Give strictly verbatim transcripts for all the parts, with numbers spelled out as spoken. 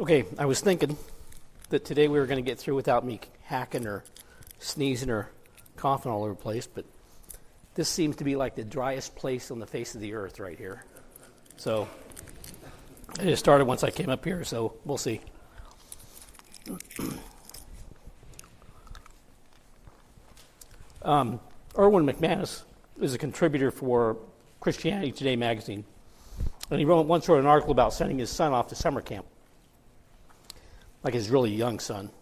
Okay, I was thinking that today we were going to get through without me hacking or sneezing or coughing all over the place, but this seems to be like the driest place on the face of the earth right here. So I just started once I came up here, so we'll see. um, Erwin McManus is a contributor for Christianity Today magazine, and he wrote, once wrote an article about sending his son off to summer camp, like his really young son.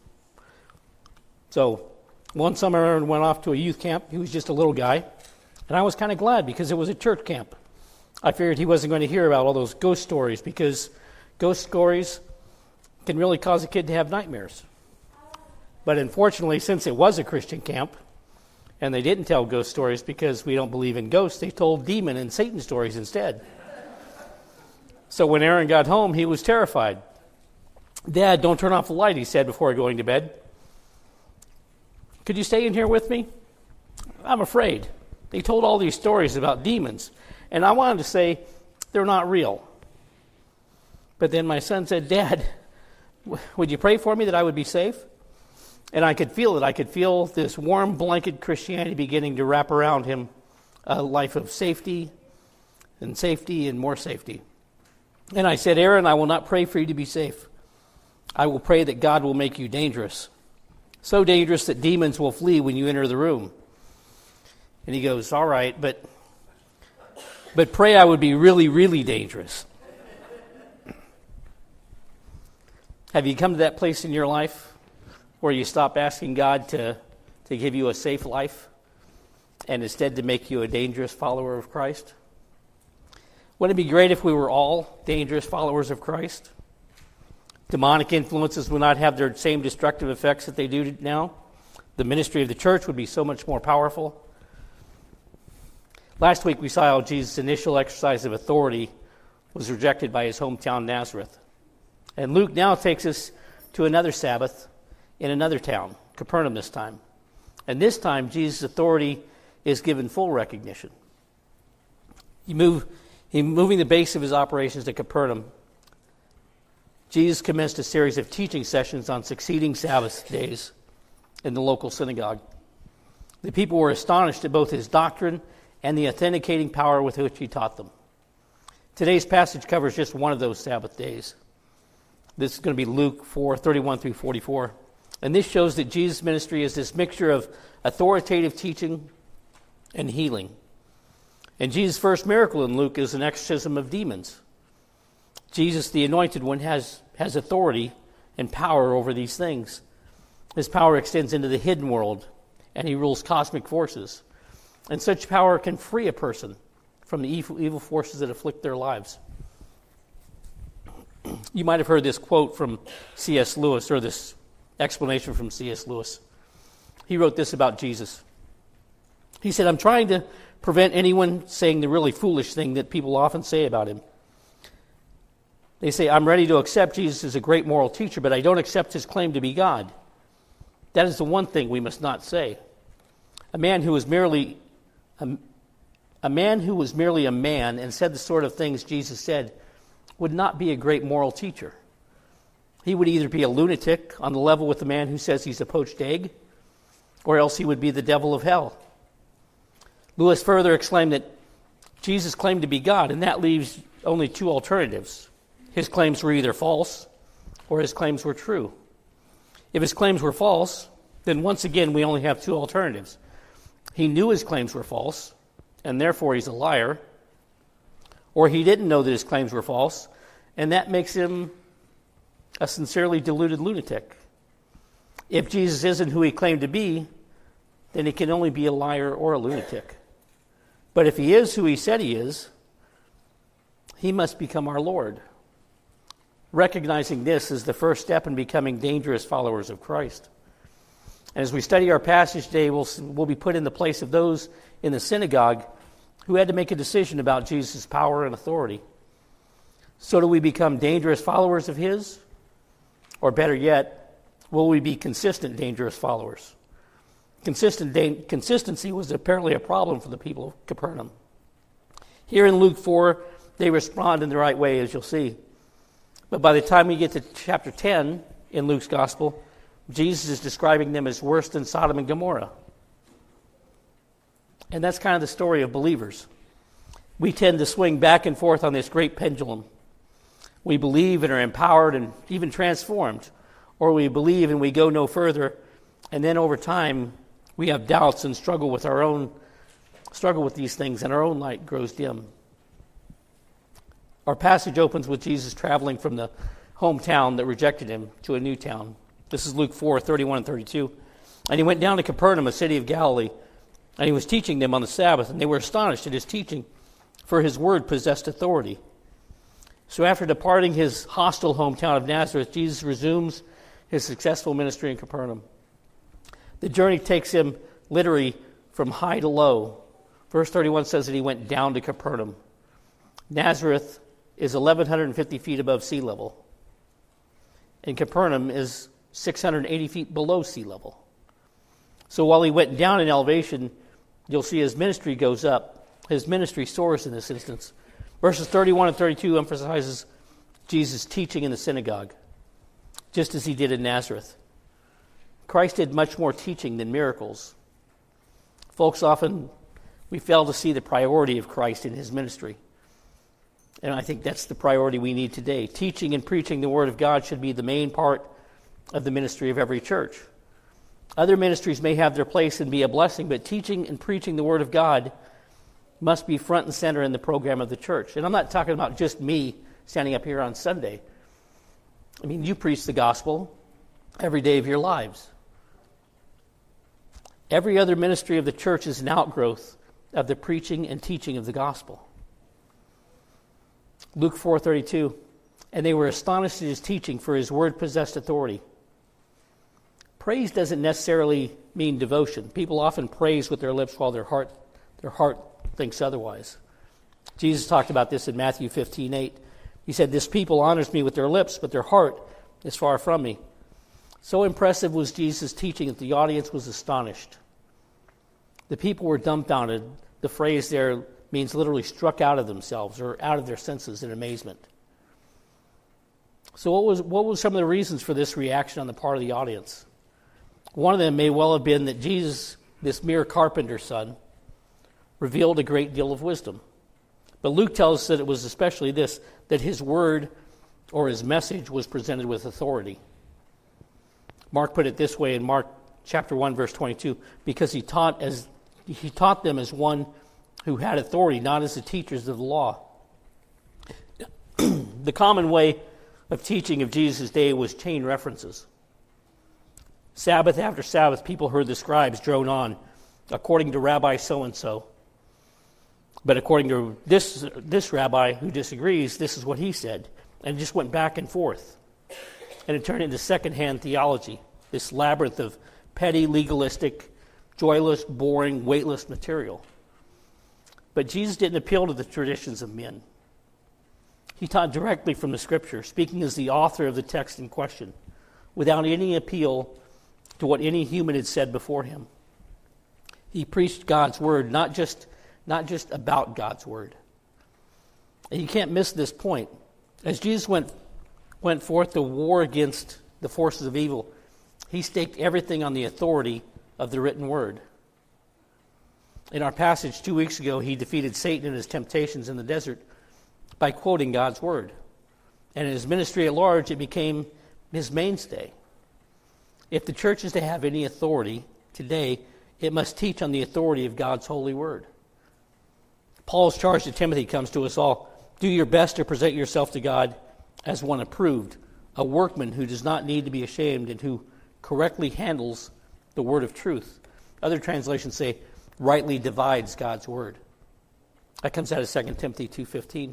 So one summer Aaron went off to a youth camp. He was just a little guy, and I was kind of glad because it was a church camp. I figured he wasn't going to hear about all those ghost stories because ghost stories can really cause a kid to have nightmares. But unfortunately, since it was a Christian camp, and they didn't tell ghost stories because we don't believe in ghosts, they told demon and Satan stories instead. So when Aaron got home, he was terrified. "Dad, don't turn off the light," he said before going to bed. "Could you stay in here with me?" "I'm afraid. They told all these stories about demons, and I wanted to say they're not real." But then my son said, "Dad, w- would you pray for me that I would be safe?" And I could feel it. I could feel this warm blanket Christianity beginning to wrap around him, a life of safety and safety and more safety. And I said, "Aaron, I will not pray for you to be safe. I will pray that God will make you dangerous, so dangerous that demons will flee when you enter the room." And he goes, "All right, but but pray I would be really, really dangerous." Have you come to that place in your life where you stop asking God to, to give you a safe life and instead to make you a dangerous follower of Christ? Wouldn't it be great if we were all dangerous followers of Christ? Demonic influences would not have their same destructive effects that they do now. The ministry of the church would be so much more powerful. Last week we saw how Jesus' initial exercise of authority was rejected by his hometown Nazareth. And Luke now takes us to another Sabbath in another town, Capernaum this time. And this time Jesus' authority is given full recognition. He move, he moving the base of his operations to Capernaum, Jesus commenced a series of teaching sessions on succeeding Sabbath days in the local synagogue. The people were astonished at both his doctrine and the authenticating power with which he taught them. Today's passage covers just one of those Sabbath days. This is going to be Luke four, thirty-one through forty-four. And this shows that Jesus' ministry is this mixture of authoritative teaching and healing. And Jesus' first miracle in Luke is an exorcism of demons. Jesus, the Anointed One, has, has authority and power over these things. His power extends into the hidden world, and he rules cosmic forces. And such power can free a person from the evil, evil forces that afflict their lives. You might have heard this quote from C S Lewis, or this explanation from C S Lewis. He wrote this about Jesus. He said, "I'm trying to prevent anyone saying the really foolish thing that people often say about him. They say, I'm ready to accept Jesus as a great moral teacher, but I don't accept his claim to be God. That is the one thing we must not say. A man who was merely a, a man who was merely a man and said the sort of things Jesus said would not be a great moral teacher. He would either be a lunatic on the level with the man who says he's a poached egg, or else he would be the devil of hell." Lewis further exclaimed that Jesus claimed to be God, and that leaves only two alternatives. His claims were either false or his claims were true. If his claims were false, then once again we only have two alternatives. He knew his claims were false, and therefore he's a liar, or he didn't know that his claims were false, and that makes him a sincerely deluded lunatic. If Jesus isn't who he claimed to be, then he can only be a liar or a lunatic. But if he is who he said he is, he must become our Lord. Recognizing this is the first step in becoming dangerous followers of Christ. And as we study our passage today, we'll, we'll be put in the place of those in the synagogue who had to make a decision about Jesus' power and authority. So do we become dangerous followers of his? Or better yet, will we be consistent dangerous followers? Consistent da- consistency was apparently a problem for the people of Capernaum. Here in Luke four, they respond in the right way, as you'll see. But by the time we get to chapter ten in Luke's gospel, Jesus is describing them as worse than Sodom and Gomorrah. And that's kind of the story of believers. We tend to swing back and forth on this great pendulum. We believe and are empowered and even transformed, or we believe and we go no further, and then over time we have doubts and struggle with our own struggle with these things, and our own light grows dim. Our passage opens with Jesus traveling from the hometown that rejected him to a new town. This is Luke four, thirty-one and thirty-two. And he went down to Capernaum, a city of Galilee, and he was teaching them on the Sabbath, and they were astonished at his teaching, for his word possessed authority. So after departing his hostile hometown of Nazareth, Jesus resumes his successful ministry in Capernaum. The journey takes him literally from high to low. Verse thirty-one says that he went down to Capernaum. Nazareth is eleven fifty feet above sea level, and Capernaum is six hundred eighty feet below sea level. So while he went down in elevation, you'll see his ministry goes up. His ministry soars in this instance. Verses thirty-one and thirty-two emphasizes Jesus' teaching in the synagogue, just as he did in Nazareth. Christ did much more teaching than miracles. Folks, often we fail to see the priority of Christ in his ministry. And I think that's the priority we need today. Teaching and preaching the Word of God should be the main part of the ministry of every church. Other ministries may have their place and be a blessing, but teaching and preaching the Word of God must be front and center in the program of the church. And I'm not talking about just me standing up here on Sunday. I mean, you preach the gospel every day of your lives. Every other ministry of the church is an outgrowth of the preaching and teaching of the gospel. Luke four thirty-two, and they were astonished at his teaching, for his word possessed authority. Praise doesn't necessarily mean devotion. People often praise with their lips while their heart their heart thinks otherwise. Jesus talked about this in Matthew fifteen eight. He said, "This people honors me with their lips, but their heart is far from me." So impressive was Jesus' teaching that the audience was astonished. The people were dumbfounded. The phrase there means literally struck out of themselves or out of their senses in amazement. So what was what was some of the reasons for this reaction on the part of the audience? One of them may well have been that Jesus, this mere carpenter's son, revealed a great deal of wisdom. But Luke tells us that it was especially this, that his word or his message was presented with authority. Mark put it this way in Mark chapter one, verse twenty-two, because he taught as he taught them as one who had authority, not as the teachers of the law. The common way of teaching of Jesus' day was chain references. Sabbath after Sabbath, people heard the scribes drone on, according to Rabbi so-and-so. But according to this, this rabbi who disagrees, this is what he said. And it just went back and forth. And it turned into secondhand theology, this labyrinth of petty, legalistic, joyless, boring, weightless material. But Jesus didn't appeal to the traditions of men. He taught directly from the Scripture, speaking as the author of the text in question, without any appeal to what any human had said before him. He preached God's word, not just, not just about God's word. And you can't miss this point. As Jesus went, went forth to war against the forces of evil, he staked everything on the authority of the written word. In our passage two weeks ago, he defeated Satan and his temptations in the desert by quoting God's word. And in his ministry at large, it became his mainstay. If the church is to have any authority today, it must teach on the authority of God's holy word. Paul's charge to Timothy comes to us all. Do your best to present yourself to God as one approved, a workman who does not need to be ashamed and who correctly handles the word of truth. Other translations say, rightly divides God's word. That comes out of Second Timothy two fifteen.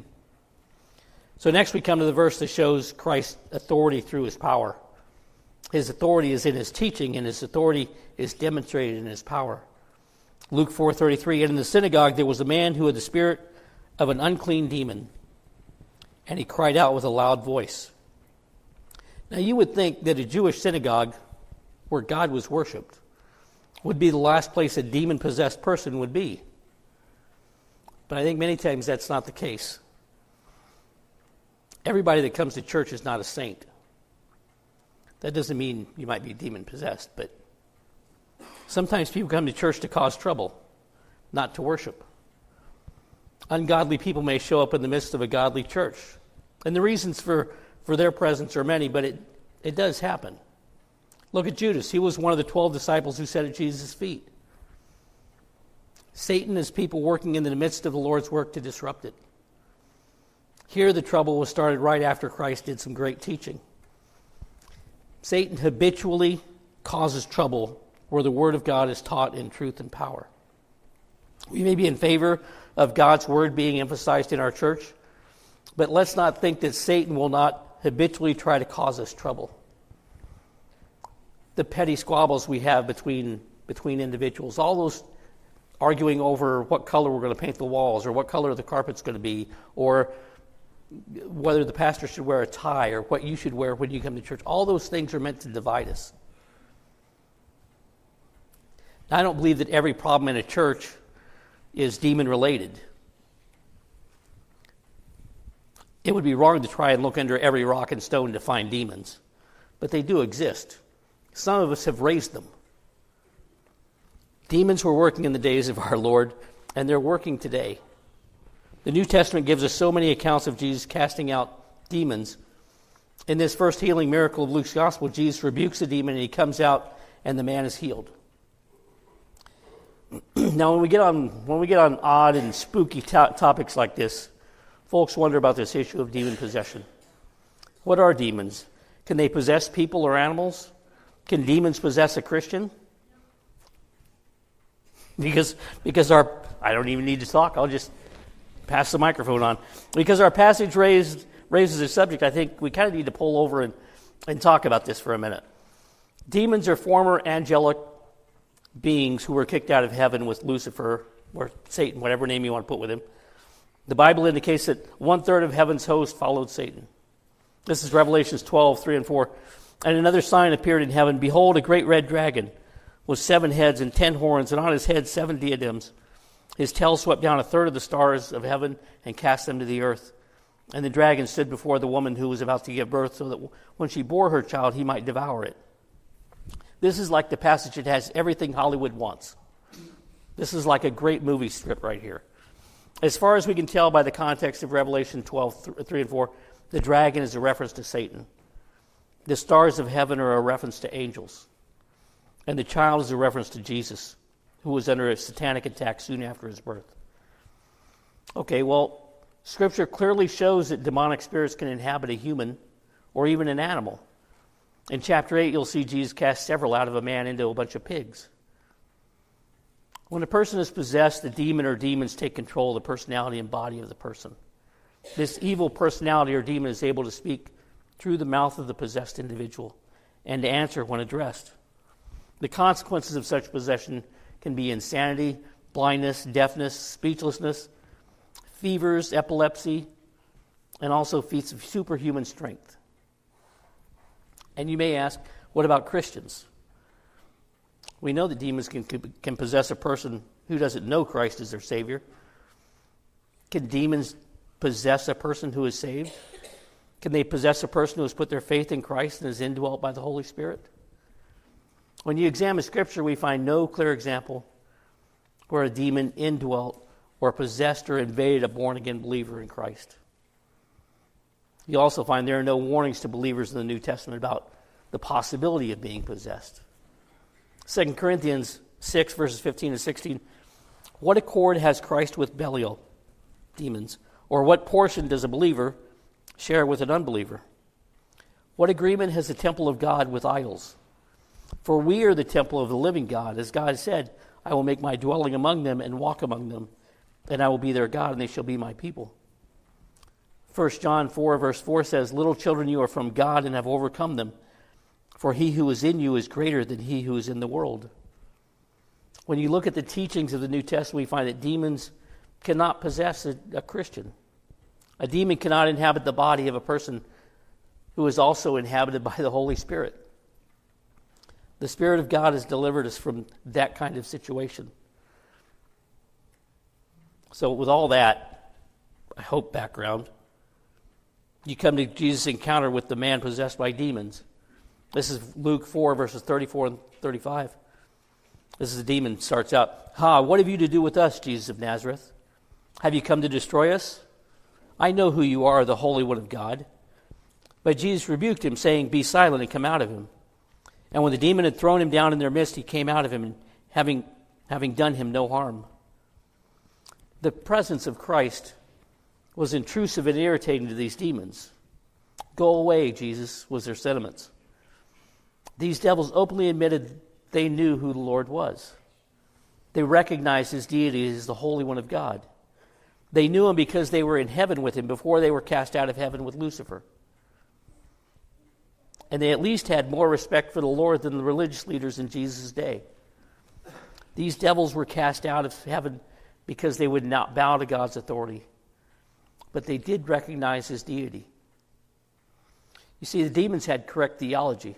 So next we come to the verse that shows Christ's authority through his power. His authority is in his teaching, and his authority is demonstrated in his power. Luke four thirty-three, and in the synagogue there was a man who had the spirit of an unclean demon, and he cried out with a loud voice. Now you would think that a Jewish synagogue where God was worshipped would be the last place a demon-possessed person would be. But I think many times that's not the case. everybody that comes to church is not a saint. That doesn't mean you might be demon-possessed, but sometimes people come to church to cause trouble, not to worship. Ungodly people may show up in the midst of a godly church. And the reasons for, for their presence are many, but it, it does happen. Look at Judas. He was one of the twelve disciples who sat at Jesus' feet. Satan is people working in the midst of the Lord's work to disrupt it. Here the trouble was started right after Christ did some great teaching. Satan habitually causes trouble where the Word of God is taught in truth and power. We may be in favor of God's Word being emphasized in our church, but let's not think that Satan will not habitually try to cause us trouble. The petty squabbles we have between, between individuals, all those arguing over what color we're going to paint the walls or what color the carpet's going to be, or whether the pastor should wear a tie or what you should wear when you come to church. All those things are meant to divide us. Now, I don't believe that every problem in a church is demon-related. It would be wrong to try and look under every rock and stone to find demons, but they do exist. Some of us have raised them. Demons were working in the days of our Lord, and they're working today. The New Testament gives us so many accounts of Jesus casting out demons. In this first healing miracle of Luke's Gospel, Jesus rebukes the demon, and he comes out, and the man is healed. Now, when we get on when we get on odd and spooky to- topics like this, folks wonder about this issue of demon possession. What are demons? Can they possess people or animals? Can demons possess a Christian? Because because our I don't even need to talk. I'll just pass the microphone on. Because our passage raised, raises a subject, I think we kind of need to pull over and, and talk about this for a minute. Demons are former angelic beings who were kicked out of heaven with Lucifer, or Satan, whatever name you want to put with him. The Bible indicates that one-third of heaven's host followed Satan. This is Revelations twelve, three and four. And another sign appeared in heaven. Behold, a great red dragon with seven heads and ten horns, and on his head seven diadems. His tail swept down a third of the stars of heaven and cast them to the earth. And the dragon stood before the woman who was about to give birth, so that when she bore her child, he might devour it. This is like the passage that has everything Hollywood wants. This is like a great movie script right here. As far as we can tell by the context of Revelation twelve, three and four, the dragon is a reference to Satan. The stars of heaven are a reference to angels. And the child is a reference to Jesus, who was under a satanic attack soon after his birth. Okay, well, Scripture clearly shows that demonic spirits can inhabit a human or even an animal. In chapter eight, you'll see Jesus cast several out of a man into a bunch of pigs. When a person is possessed, the demon or demons take control of the personality and body of the person. This evil personality or demon is able to speak through the mouth of the possessed individual and to answer when addressed. The consequences of such possession can be insanity, blindness, deafness, speechlessness, fevers, epilepsy, and also feats of superhuman strength. And you may ask, what about Christians? We know that demons can, can possess a person who doesn't know Christ as their Savior. Can demons possess a person who is saved? Can they possess a person who has put their faith in Christ and is indwelt by the Holy Spirit? When you examine Scripture, we find no clear example where a demon indwelt or possessed or invaded a born-again believer in Christ. You also find there are no warnings to believers in the New Testament about the possibility of being possessed. Second Corinthians six, verses fifteen and sixteen. What accord has Christ with Belial, demons? Or what portion does a believer share with an unbeliever? What agreement has the temple of God with idols? For we are the temple of the living God. As God said, I will make my dwelling among them and walk among them, and I will be their God, and they shall be my people. First John four, verse four says, little children, you are from God and have overcome them, for he who is in you is greater than he who is in the world. When you look at the teachings of the New Testament, we find that demons cannot possess a, a Christian. A demon cannot inhabit the body of a person who is also inhabited by the Holy Spirit. The Spirit of God has delivered us from that kind of situation. So with all that, I hope, background, You come to Jesus' encounter with the man possessed by demons. This is Luke four, verses thirty-four and thirty-five. This is the demon starts out, "Ha, what have you to do with us, Jesus of Nazareth? Have you come to destroy us? I know who you are, the Holy One of God." But Jesus rebuked him, saying, "Be silent and come out of him." And when the demon had thrown him down in their midst, he came out of him, having, having done him no harm. The presence of Christ was intrusive and irritating to these demons. "Go away, Jesus," was their sentiments. These devils openly admitted they knew who the Lord was. They recognized his deity as the Holy One of God. They knew him because they were in heaven with him before they were cast out of heaven with Lucifer. And they at least had more respect for the Lord than the religious leaders in Jesus' day. These devils were cast out of heaven because they would not bow to God's authority. But they did recognize his deity. You see, the demons had correct theology.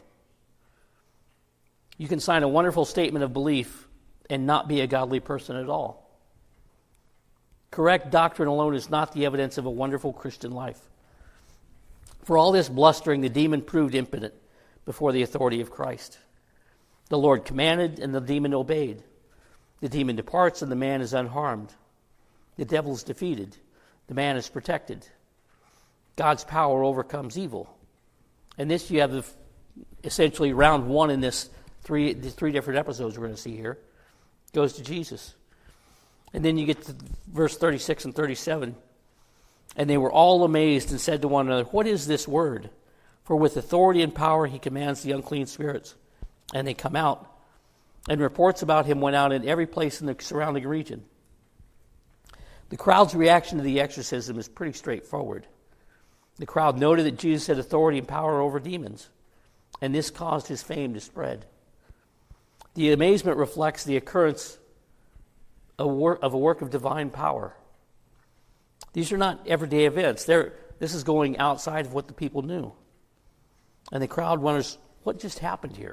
You can sign a wonderful statement of belief and not be a godly person at all. Correct doctrine alone is not the evidence of a wonderful Christian life. For all this blustering, the demon proved impotent before the authority of Christ. The Lord commanded, and the demon obeyed. The demon departs, and the man is unharmed. The devil is defeated. The man is protected. God's power overcomes evil. And this, you have the, essentially round one in this three, the three different episodes we're going to see here, goes to Jesus. And then you get to verse thirty-six and thirty-seven. "And they were all amazed and said to one another, 'What is this word? For with authority and power he commands the unclean spirits, and they come out.' And reports about him went out in every place in the surrounding region." The crowd's reaction to the exorcism is pretty straightforward. The crowd noted that Jesus had authority and power over demons, and this caused his fame to spread. The amazement reflects the occurrence of a work of divine power. These are not everyday events. They're, this is going outside of what the people knew. And the crowd wonders, what just happened here?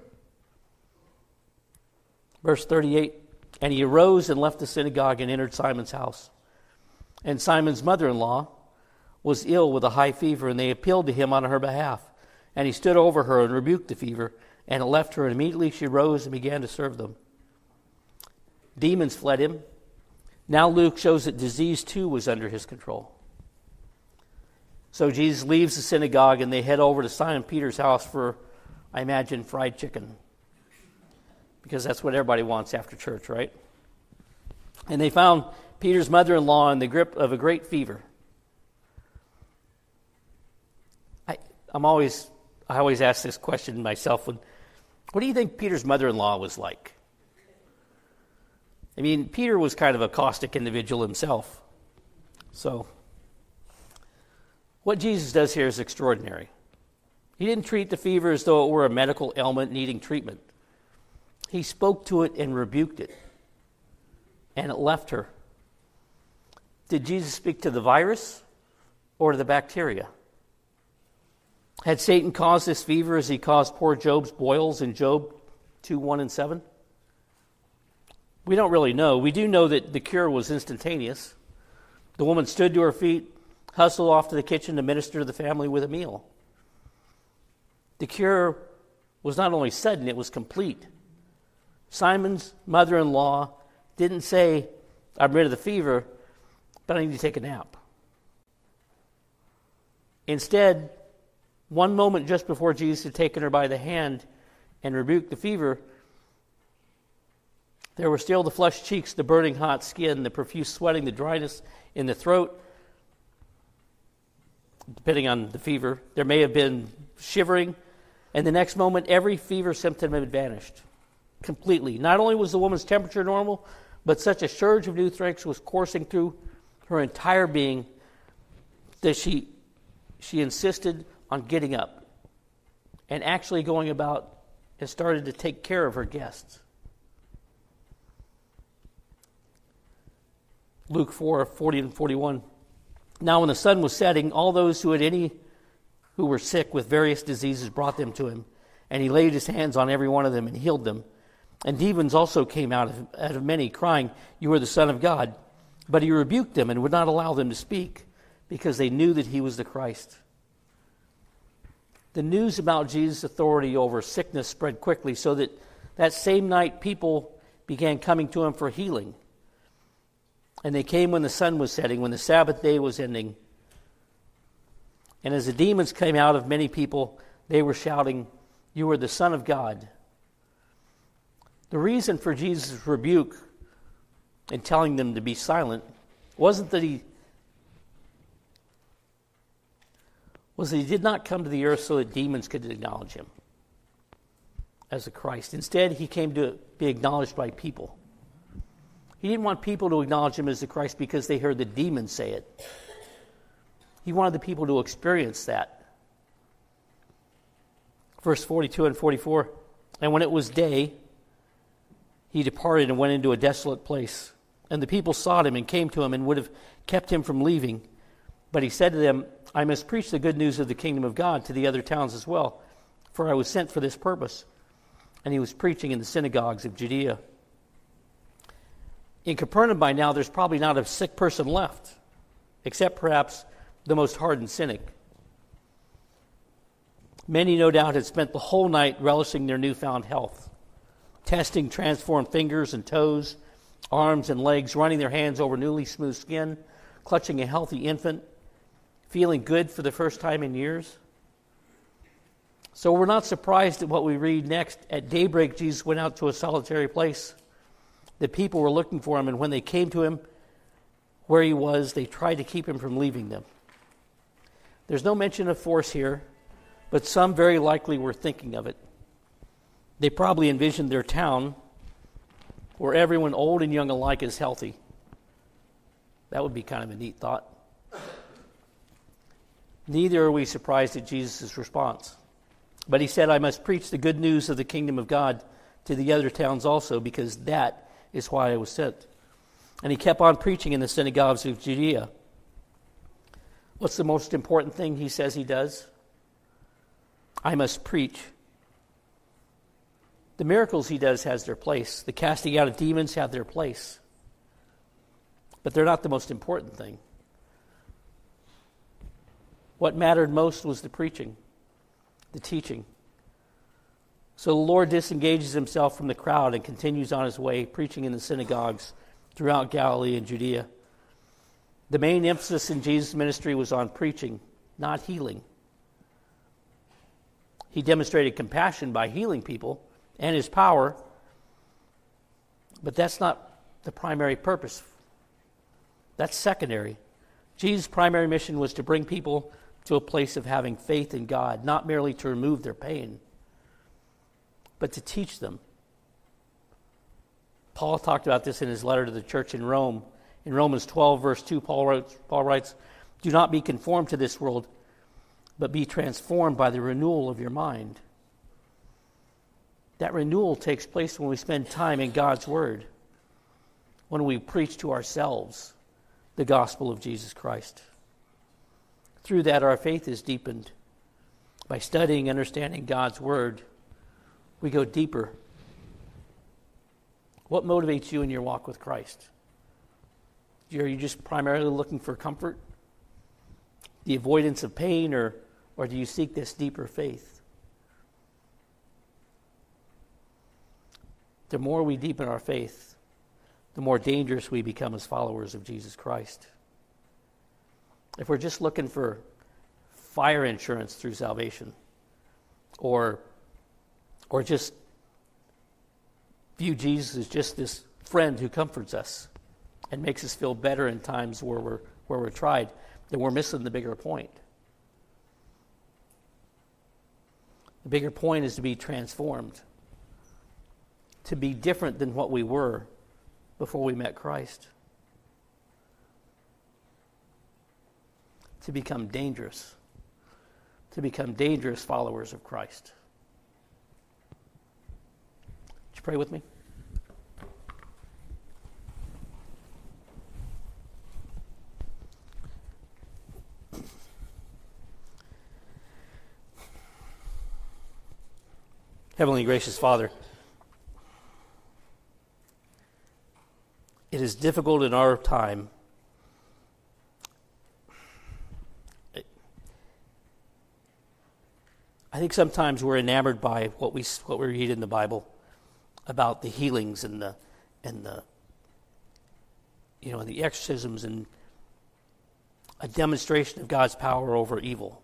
Verse thirty-eight, "And he arose and left the synagogue and entered Simon's house. And Simon's mother-in-law was ill with a high fever, and they appealed to him on her behalf. And he stood over her and rebuked the fever, and it left her, and immediately she rose and began to serve them." Demons fled him. Now Luke shows that disease too was under his control. So Jesus leaves the synagogue and they head over to Simon Peter's house for, I imagine, fried chicken. Because that's what everybody wants after church, right? And they found Peter's mother-in-law in the grip of a great fever. I, I'm always, I always ask this question myself. When, what do you think Peter's mother-in-law was like? I mean, Peter was kind of a caustic individual himself. So, what Jesus does here is extraordinary. He didn't treat the fever as though it were a medical ailment needing treatment. He spoke to it and rebuked it, and it left her. Did Jesus speak to the virus or to the bacteria? Had Satan caused this fever as he caused poor Job's boils in Job two, one and seven? We don't really know. We do know that the cure was instantaneous. The woman stood to her feet, hustled off to the kitchen to minister to the family with a meal. The cure was not only sudden, it was complete. Simon's mother-in-law didn't say, "I'm rid of the fever, but I need to take a nap." Instead, one moment just before Jesus had taken her by the hand and rebuked the fever, there were still the flushed cheeks, the burning hot skin, the profuse sweating, the dryness in the throat, depending on the fever. There may have been shivering, and the next moment, every fever symptom had vanished completely. Not only was the woman's temperature normal, but such a surge of new strength was coursing through her entire being that she, she insisted on getting up and actually going about and started to take care of her guests. Luke four, forty and forty-one. Now when the sun was setting, all those who had any who were sick with various diseases brought them to him, and he laid his hands on every one of them and healed them. And demons also came out of, out of many, crying, "You are the Son of God." But he rebuked them and would not allow them to speak, because they knew that he was the Christ. The news about Jesus' authority over sickness spread quickly, so that that same night people began coming to him for healing. And they came when the sun was setting, when the Sabbath day was ending. And as the demons came out of many people, they were shouting, "You are the Son of God." The reason for Jesus' rebuke and telling them to be silent wasn't that he was that he did not come to the earth so that demons could acknowledge him as the Christ. Instead, he came to be acknowledged by people. He didn't want people to acknowledge him as the Christ because they heard the demons say it. He wanted the people to experience that. Verse forty-two and forty-four, "And when it was day, he departed and went into a desolate place. And the people sought him and came to him and would have kept him from leaving. But he said to them, I must preach the good news of the kingdom of God to the other towns as well, for I was sent for this purpose." And he was preaching in the synagogues of Judea. In Capernaum by now, there's probably not a sick person left, except perhaps the most hardened cynic. Many, no doubt, had spent the whole night relishing their newfound health, testing transformed fingers and toes, arms and legs, running their hands over newly smooth skin, clutching a healthy infant, feeling good for the first time in years. So we're not surprised at what we read next. At daybreak, Jesus went out to a solitary place. The people were looking for him, and when they came to him where he was, they tried to keep him from leaving them. There's no mention of force here, but some very likely were thinking of it. They probably envisioned their town where everyone, old and young alike, is healthy. That would be kind of a neat thought. Neither are we surprised at Jesus' response. But he said, I must preach the good news of the kingdom of God to the other towns also, because that is why I was sent. And he kept on preaching in the synagogues of Judea. What's the most important thing he says he does? I must preach. The miracles he does has their place. The casting out of demons have their place. But they're not the most important thing. What mattered most was the preaching, the teaching. So the Lord disengages himself from the crowd and continues on his way, preaching in the synagogues throughout Galilee and Judea. The main emphasis in Jesus' ministry was on preaching, not healing. He demonstrated compassion by healing people and his power, but that's not the primary purpose. That's secondary. Jesus' primary mission was to bring people to a place of having faith in God, not merely to remove their pain, but to teach them. Paul talked about this in his letter to the church in Rome. In Romans twelve, verse two, Paul writes, Paul writes, do not be conformed to this world, but be transformed by the renewal of your mind. That renewal takes place when we spend time in God's Word, when we preach to ourselves the gospel of Jesus Christ. Through that, our faith is deepened. By studying and understanding God's Word, we go deeper. What motivates you in your walk with Christ? Are you just primarily looking for comfort, the avoidance of pain, or, or do you seek this deeper faith? The more we deepen our faith, the more dangerous we become as followers of Jesus Christ. If we're just looking for fire insurance through salvation, or, or just view Jesus as just this friend who comforts us and makes us feel better in times where we're, where we're tried, then we're missing the bigger point. The bigger point is to be transformed, to be different than what we were before we met Christ, to become dangerous, to become dangerous followers of Christ. Would you pray with me? Heavenly gracious Father, it is difficult in our time I think sometimes we're enamored by what we what we read in the Bible about the healings and the and the you know the exorcisms and a demonstration of God's power over evil.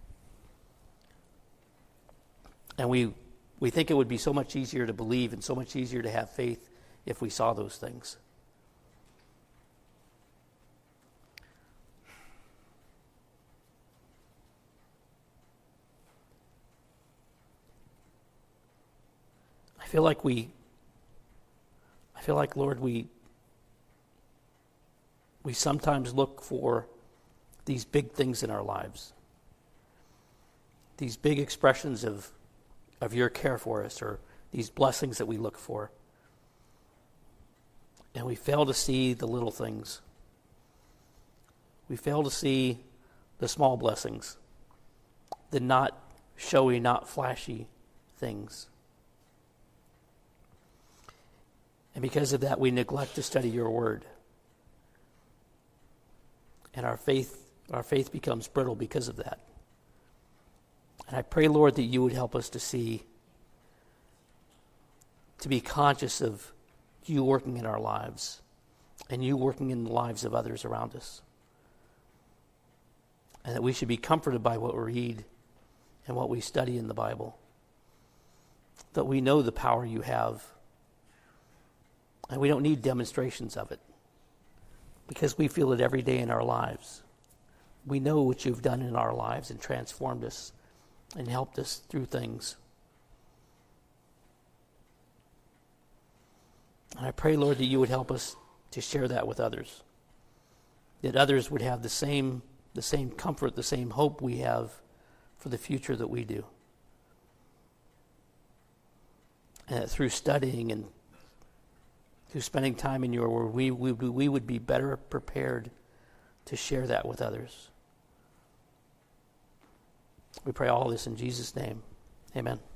And we we think it would be so much easier to believe and so much easier to have faith if we saw those things. I feel like we, I feel like, Lord, we, we sometimes look for these big things in our lives, these big expressions of, of your care for us, or these blessings that we look for. And we fail to see the little things. We fail to see the small blessings, the not showy, not flashy things. And because of that, we neglect to study your word. And our faith, our faith becomes brittle because of that. And I pray, Lord, that you would help us to see, to be conscious of you working in our lives and you working in the lives of others around us. And that we should be comforted by what we read and what we study in the Bible. That we know the power you have. And we don't need demonstrations of it because we feel it every day in our lives. We know what you've done in our lives and transformed us and helped us through things. And I pray, Lord, that you would help us to share that with others. That others would have the same, the same comfort, the same hope we have for the future that we do. And that through studying and through spending time in your word, we, we, we would be better prepared to share that with others. We pray all this in Jesus' name. Amen.